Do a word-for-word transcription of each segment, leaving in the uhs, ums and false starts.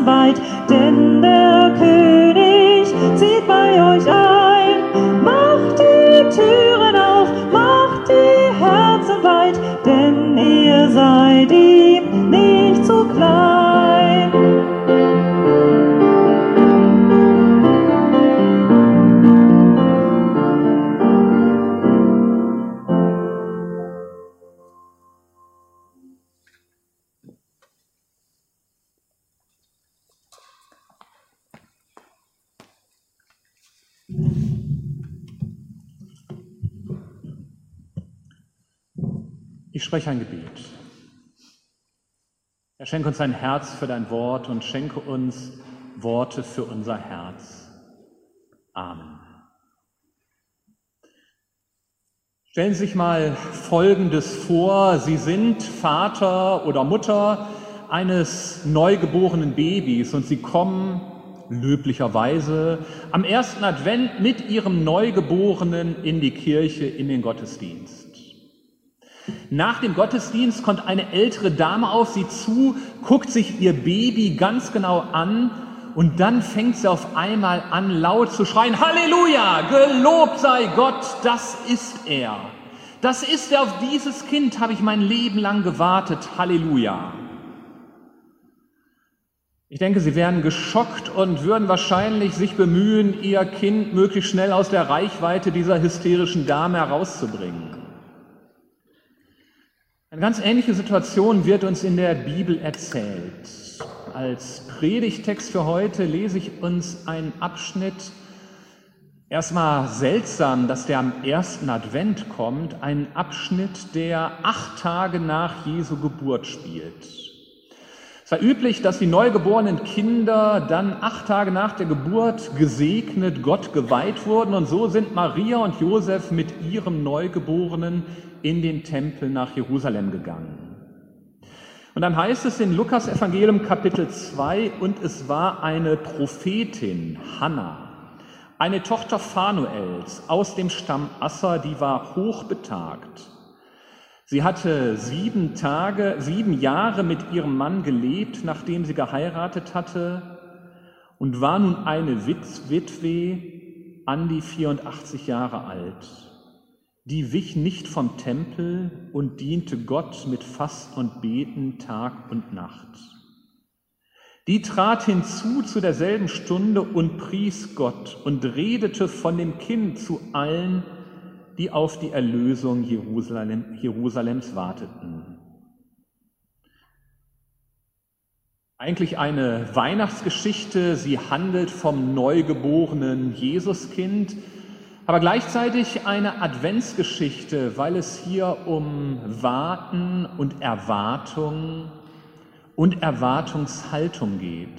Herzen weit, denn der König zieht bei euch ein. Macht die Türen auf, macht die Herzen weit, denn ihr seid ihm nicht zu klein. Ich spreche ein Gebet. Herr, schenke uns ein Herz für dein Wort und schenke uns Worte für unser Herz. Amen. Stellen Sie sich mal Folgendes vor. Sie sind Vater oder Mutter eines neugeborenen Babys und Sie kommen löblicherweise am ersten Advent mit Ihrem Neugeborenen in die Kirche, in den Gottesdienst. Nach dem Gottesdienst kommt eine ältere Dame auf Sie zu, guckt sich ihr Baby ganz genau an und dann fängt sie auf einmal an, laut zu schreien: Halleluja, gelobt sei Gott, das ist er. Das ist er, auf dieses Kind habe ich mein Leben lang gewartet, Halleluja. Ich denke, Sie wären geschockt und würden wahrscheinlich sich bemühen, Ihr Kind möglichst schnell aus der Reichweite dieser hysterischen Dame herauszubringen. Eine ganz ähnliche Situation wird uns in der Bibel erzählt. Als Predigtext für heute lese ich uns einen Abschnitt, erstmal seltsam, dass der am ersten Advent kommt, einen Abschnitt, der acht Tage nach Jesu Geburt spielt. Es war üblich, dass die neugeborenen Kinder dann acht Tage nach der Geburt gesegnet, Gott geweiht wurden, und so sind Maria und Josef mit ihrem Neugeborenen in den Tempel nach Jerusalem gegangen. Und dann heißt es in Lukas Evangelium Kapitel zwei: Und es war eine Prophetin, Hannah, eine Tochter Phanuels aus dem Stamm Asser, die war hochbetagt. Sie hatte sieben Tage, sieben Jahre mit ihrem Mann gelebt, nachdem sie geheiratet hatte, und war nun eine Witwe, an die vierundachtzig Jahre alt. Die wich nicht vom Tempel und diente Gott mit Fasten und Beten Tag und Nacht. Die trat hinzu zu derselben Stunde und pries Gott und redete von dem Kind zu allen, die auf die Erlösung Jerusalem, Jerusalems warteten. Eigentlich eine Weihnachtsgeschichte, sie handelt vom neugeborenen Jesuskind, aber gleichzeitig eine Adventsgeschichte, weil es hier um Warten und Erwartung und Erwartungshaltung geht.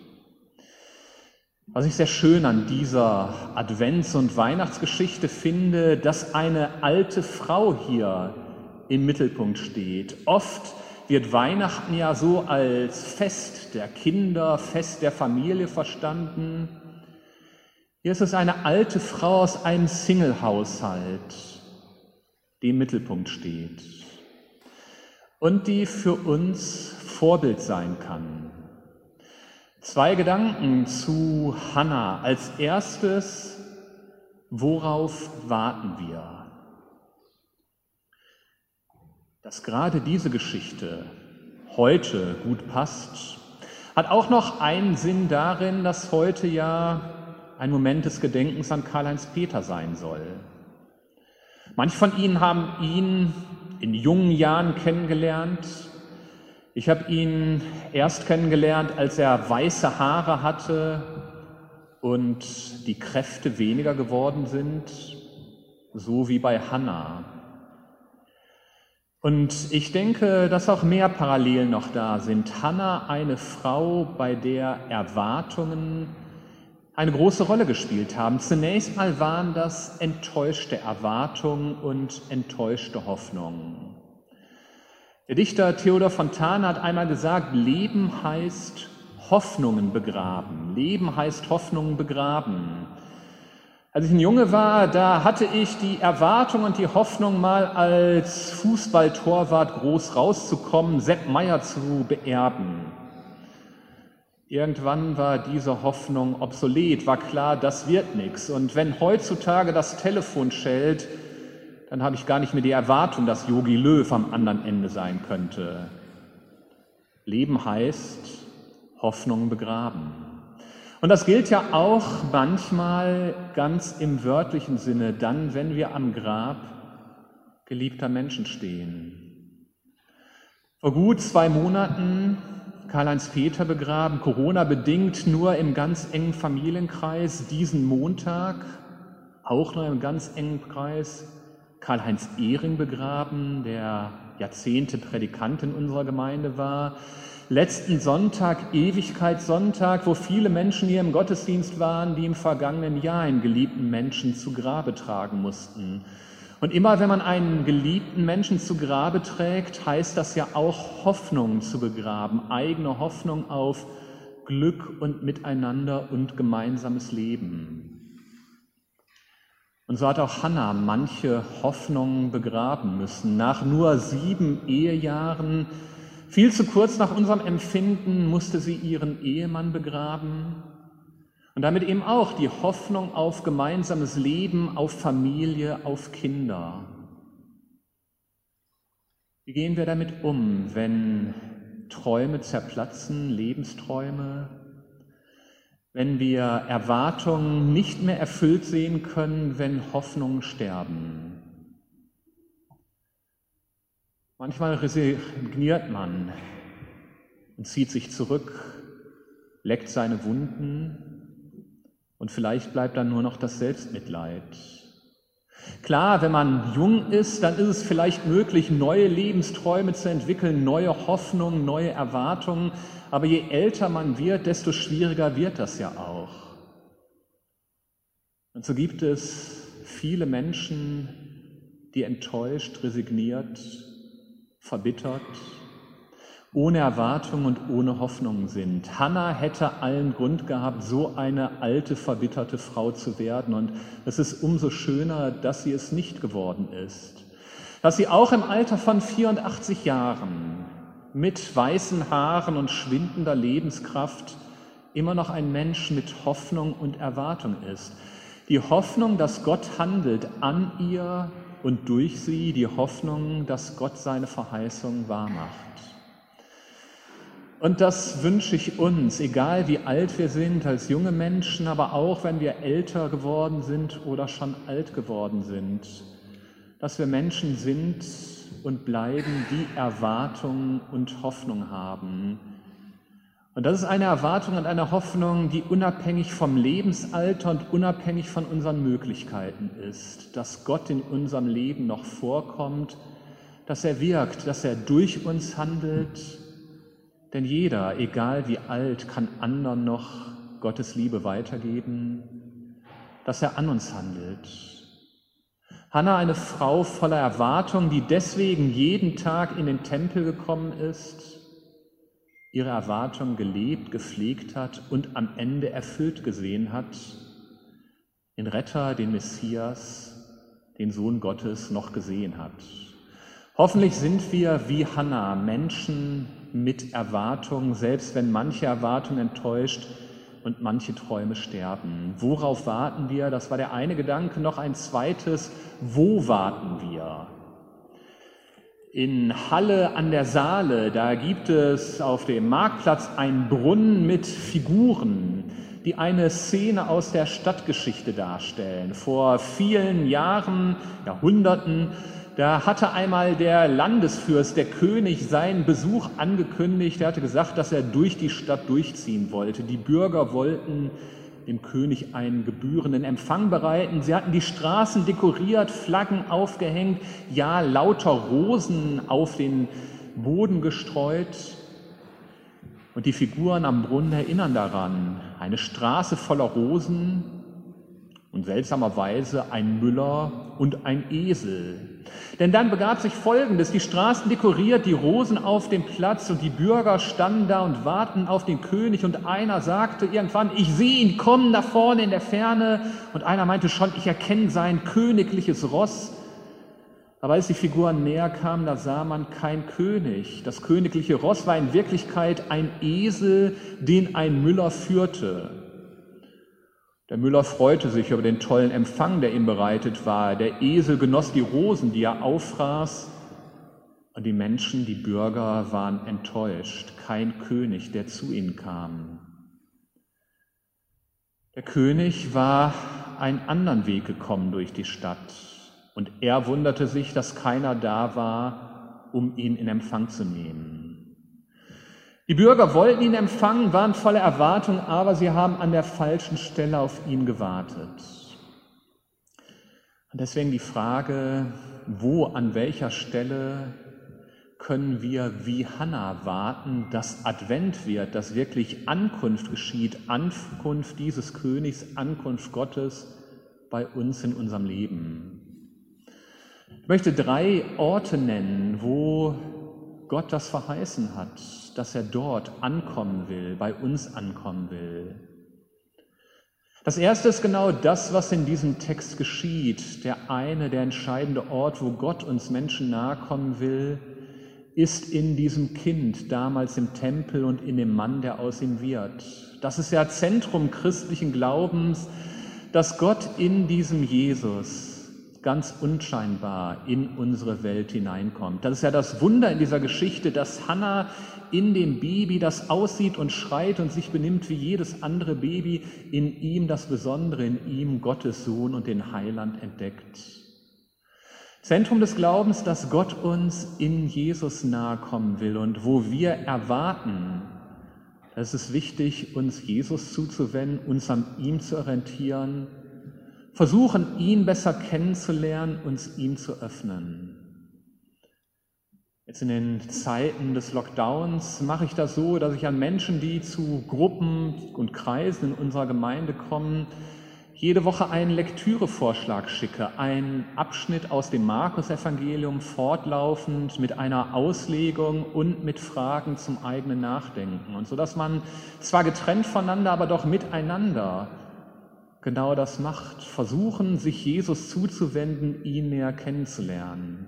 Was ich sehr schön an dieser Advents- und Weihnachtsgeschichte finde, dass eine alte Frau hier im Mittelpunkt steht. Oft wird Weihnachten ja so als Fest der Kinder, Fest der Familie verstanden. Hier ist es eine alte Frau aus einem Single-Haushalt, die im Mittelpunkt steht und die für uns Vorbild sein kann. Zwei Gedanken zu Hannah. Als erstes, worauf warten wir? Dass gerade diese Geschichte heute gut passt, hat auch noch einen Sinn darin, dass heute ja ein Moment des Gedenkens an Karl-Heinz Peter sein soll. Manche von Ihnen haben ihn in jungen Jahren kennengelernt. Ich habe ihn erst kennengelernt, als er weiße Haare hatte und die Kräfte weniger geworden sind, so wie bei Hannah. Und ich denke, dass auch mehr Parallelen noch da sind. Hannah, eine Frau, bei der Erwartungen eine große Rolle gespielt haben. Zunächst mal waren das enttäuschte Erwartungen und enttäuschte Hoffnungen. Der Dichter Theodor Fontane hat einmal gesagt, Leben heißt Hoffnungen begraben. Leben heißt Hoffnungen begraben. Als ich ein Junge war, da hatte ich die Erwartung und die Hoffnung, mal als Fußballtorwart groß rauszukommen, Sepp Maier zu beerben. Irgendwann war diese Hoffnung obsolet, war klar, das wird nichts. Und wenn heutzutage das Telefon schellt, dann habe ich gar nicht mehr die Erwartung, dass Jogi Löw am anderen Ende sein könnte. Leben heißt Hoffnung begraben. Und das gilt ja auch manchmal ganz im wörtlichen Sinne, dann, wenn wir am Grab geliebter Menschen stehen. Vor gut zwei Monaten Karl-Heinz Peter begraben, Corona-bedingt nur im ganz engen Familienkreis. Diesen Montag, auch noch im ganz engen Kreis, Karl-Heinz Ehring begraben, der Jahrzehnte Predikant in unserer Gemeinde war. Letzten Sonntag, Ewigkeitssonntag, wo viele Menschen hier im Gottesdienst waren, die im vergangenen Jahr einen geliebten Menschen zu Grabe tragen mussten. Und immer wenn man einen geliebten Menschen zu Grabe trägt, heißt das ja auch Hoffnung zu begraben, eigene Hoffnung auf Glück und Miteinander und gemeinsames Leben. Und so hat auch Hannah manche Hoffnungen begraben müssen. Nach nur sieben Ehejahren, viel zu kurz nach unserem Empfinden, musste sie ihren Ehemann begraben. Und damit eben auch die Hoffnung auf gemeinsames Leben, auf Familie, auf Kinder. Wie gehen wir damit um, wenn Träume zerplatzen, Lebensträume, wenn wir Erwartungen nicht mehr erfüllt sehen können, wenn Hoffnungen sterben? Manchmal resigniert man und zieht sich zurück, leckt seine Wunden. Und vielleicht bleibt dann nur noch das Selbstmitleid. Klar, wenn man jung ist, dann ist es vielleicht möglich, neue Lebensträume zu entwickeln, neue Hoffnungen, neue Erwartungen. Aber je älter man wird, desto schwieriger wird das ja auch. Und so gibt es viele Menschen, die enttäuscht, resigniert, verbittert, ohne Erwartung und ohne Hoffnung sind. Hannah hätte allen Grund gehabt, so eine alte, verbitterte Frau zu werden. Und es ist umso schöner, dass sie es nicht geworden ist. Dass sie auch im Alter von vierundachtzig Jahren mit weißen Haaren und schwindender Lebenskraft immer noch ein Mensch mit Hoffnung und Erwartung ist. Die Hoffnung, dass Gott handelt an ihr und durch sie, die Hoffnung, dass Gott seine Verheißung wahrmacht. Und das wünsche ich uns, egal wie alt wir sind, als junge Menschen, aber auch wenn wir älter geworden sind oder schon alt geworden sind, dass wir Menschen sind und bleiben, die Erwartung und Hoffnung haben. Und das ist eine Erwartung und eine Hoffnung, die unabhängig vom Lebensalter und unabhängig von unseren Möglichkeiten ist, dass Gott in unserem Leben noch vorkommt, dass er wirkt, dass er durch uns handelt. Denn jeder, egal wie alt, kann anderen noch Gottes Liebe weitergeben, dass er an uns handelt. Hannah, eine Frau voller Erwartung, die deswegen jeden Tag in den Tempel gekommen ist, ihre Erwartung gelebt, gepflegt hat und am Ende erfüllt gesehen hat, den Retter, den Messias, den Sohn Gottes noch gesehen hat. Hoffentlich sind wir wie Hannah Menschen mit Erwartung, selbst wenn manche Erwartung enttäuscht und manche Träume sterben. Worauf warten wir? Das war der eine Gedanke. Noch ein zweites, wo warten wir? In Halle an der Saale, da gibt es auf dem Marktplatz einen Brunnen mit Figuren, die eine Szene aus der Stadtgeschichte darstellen. Vor vielen Jahren, Jahrhunderten, da hatte einmal der Landesfürst, der König, seinen Besuch angekündigt. Er hatte gesagt, dass er durch die Stadt durchziehen wollte. Die Bürger wollten dem König einen gebührenden Empfang bereiten. Sie hatten die Straßen dekoriert, Flaggen aufgehängt, ja, lauter Rosen auf den Boden gestreut. Und die Figuren am Brunnen erinnern daran. Eine Straße voller Rosen und seltsamerweise ein Müller und ein Esel. Denn dann begab sich Folgendes: Die Straßen dekoriert, die Rosen auf dem Platz und die Bürger standen da und warten auf den König. Und einer sagte irgendwann: Ich sehe ihn kommen da vorne in der Ferne. Und einer meinte schon: Ich erkenne sein königliches Ross. Aber als die Figuren näher kamen, da sah man kein König. Das königliche Ross war in Wirklichkeit ein Esel, den ein Müller führte. Der Müller freute sich über den tollen Empfang, der ihm bereitet war. Der Esel genoss die Rosen, die er auffraß. Und die Menschen, die Bürger, waren enttäuscht. Kein König, der zu ihnen kam. Der König war einen anderen Weg gekommen durch die Stadt. Und er wunderte sich, dass keiner da war, um ihn in Empfang zu nehmen. Die Bürger wollten ihn empfangen, waren voller Erwartung, aber sie haben an der falschen Stelle auf ihn gewartet. Und deswegen die Frage, wo, an welcher Stelle können wir wie Hannah warten, dass Advent wird, dass wirklich Ankunft geschieht, Ankunft dieses Königs, Ankunft Gottes bei uns in unserem Leben. Ich möchte drei Orte nennen, wo Gott das verheißen hat, dass er dort ankommen will, bei uns ankommen will. Das erste ist genau das, was in diesem Text geschieht. Der eine, der entscheidende Ort, wo Gott uns Menschen nahe kommen will, ist in diesem Kind, damals im Tempel, und in dem Mann, der aus ihm wird. Das ist ja Zentrum christlichen Glaubens, dass Gott in diesem Jesus ganz unscheinbar in unsere Welt hineinkommt. Das ist ja das Wunder in dieser Geschichte, dass Hannah in dem Baby, das aussieht und schreit und sich benimmt wie jedes andere Baby, in ihm das Besondere, in ihm Gottes Sohn und den Heiland entdeckt. Zentrum des Glaubens, dass Gott uns in Jesus nahe kommen will und wo wir erwarten, es ist wichtig, uns Jesus zuzuwenden, uns an ihm zu orientieren, versuchen, ihn besser kennenzulernen, uns ihm zu öffnen. Jetzt in den Zeiten des Lockdowns mache ich das so, dass ich an Menschen, die zu Gruppen und Kreisen in unserer Gemeinde kommen, jede Woche einen Lektürevorschlag schicke, einen Abschnitt aus dem Markus-Evangelium fortlaufend mit einer Auslegung und mit Fragen zum eigenen Nachdenken. Und so, dass man zwar getrennt voneinander, aber doch miteinander genau das macht, versuchen, sich Jesus zuzuwenden, ihn näher kennenzulernen.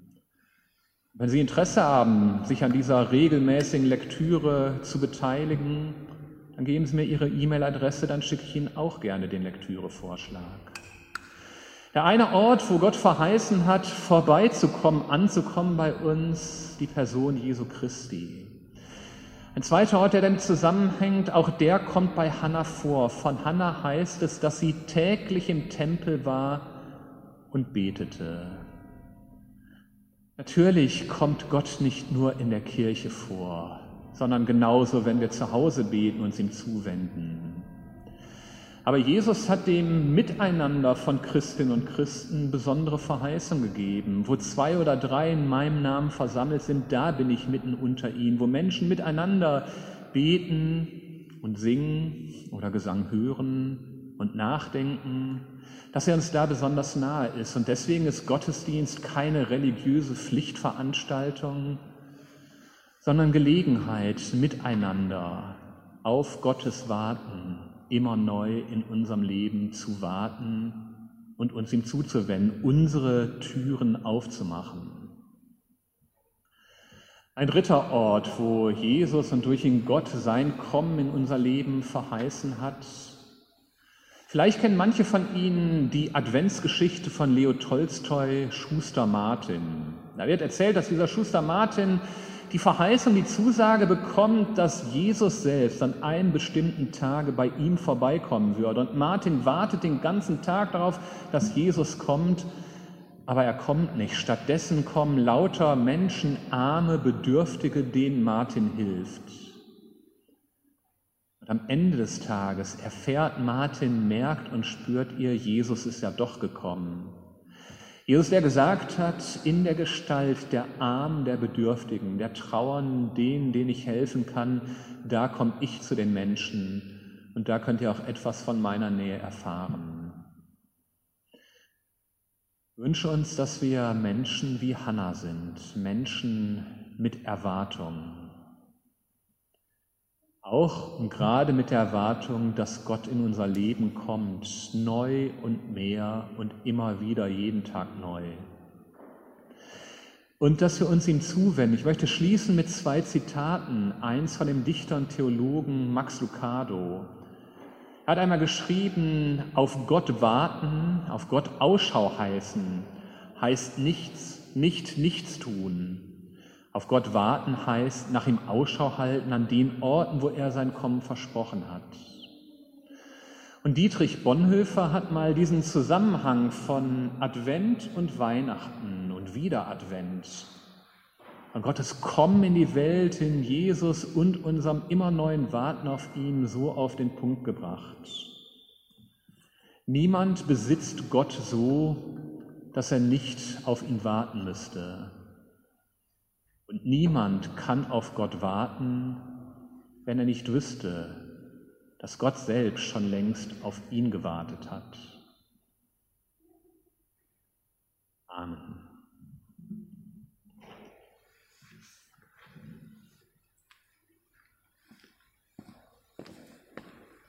Wenn Sie Interesse haben, sich an dieser regelmäßigen Lektüre zu beteiligen, dann geben Sie mir Ihre E-Mail-Adresse, dann schicke ich Ihnen auch gerne den Lektürevorschlag. Der eine Ort, wo Gott verheißen hat, vorbeizukommen, anzukommen bei uns, die Person Jesu Christi. Ein zweiter Ort, der damit zusammenhängt, auch der kommt bei Hannah vor. Von Hannah heißt es, dass sie täglich im Tempel war und betete. Natürlich kommt Gott nicht nur in der Kirche vor, sondern genauso, wenn wir zu Hause beten und uns ihm zuwenden. Aber Jesus hat dem Miteinander von Christinnen und Christen besondere Verheißung gegeben. Wo zwei oder drei in meinem Namen versammelt sind, da bin ich mitten unter ihnen. Wo Menschen miteinander beten und singen oder Gesang hören und nachdenken, dass er uns da besonders nahe ist. Und deswegen ist Gottesdienst keine religiöse Pflichtveranstaltung, sondern Gelegenheit, miteinander auf Gottes Warten immer neu in unserem Leben zu warten und uns ihm zuzuwenden, unsere Türen aufzumachen. Ein dritter Ort, wo Jesus und durch ihn Gott sein Kommen in unser Leben verheißen hat. Vielleicht kennen manche von Ihnen die Adventsgeschichte von Leo Tolstoi, Schuster Martin. Da wird erzählt, dass dieser Schuster Martin die Verheißung, die Zusage bekommt, dass Jesus selbst an einem bestimmten Tage bei ihm vorbeikommen würde. Und Martin wartet den ganzen Tag darauf, dass Jesus kommt, aber er kommt nicht. Stattdessen kommen lauter Menschen, arme, Bedürftige, denen Martin hilft. Und am Ende des Tages erfährt Martin, merkt und spürt ihr, Jesus ist ja doch gekommen. Jesus, der gesagt hat, in der Gestalt der Armen, der Bedürftigen, der Trauernden, denen, denen ich helfen kann, da komme ich zu den Menschen und da könnt ihr auch etwas von meiner Nähe erfahren. Ich wünsche uns, dass wir Menschen wie Hannah sind, Menschen mit Erwartung. Auch und gerade mit der Erwartung, dass Gott in unser Leben kommt, neu und mehr und immer wieder, jeden Tag neu. und dass wir uns ihm zuwenden. Ich möchte schließen mit zwei Zitaten, eins von dem Dichter und Theologen Max Lucado. Er hat einmal geschrieben, auf Gott warten, auf Gott Ausschau heißen, heißt nichts, nicht nichts tun. Auf Gott warten heißt nach ihm Ausschau halten an den Orten, wo er sein Kommen versprochen hat. Und Dietrich Bonhoeffer hat mal diesen Zusammenhang von Advent und Weihnachten und wieder Advent, von Gottes Kommen in die Welt, in Jesus und unserem immer neuen Warten auf ihn so auf den Punkt gebracht. Niemand besitzt Gott so, dass er nicht auf ihn warten müsste. Und niemand kann auf Gott warten, wenn er nicht wüsste, dass Gott selbst schon längst auf ihn gewartet hat. Amen.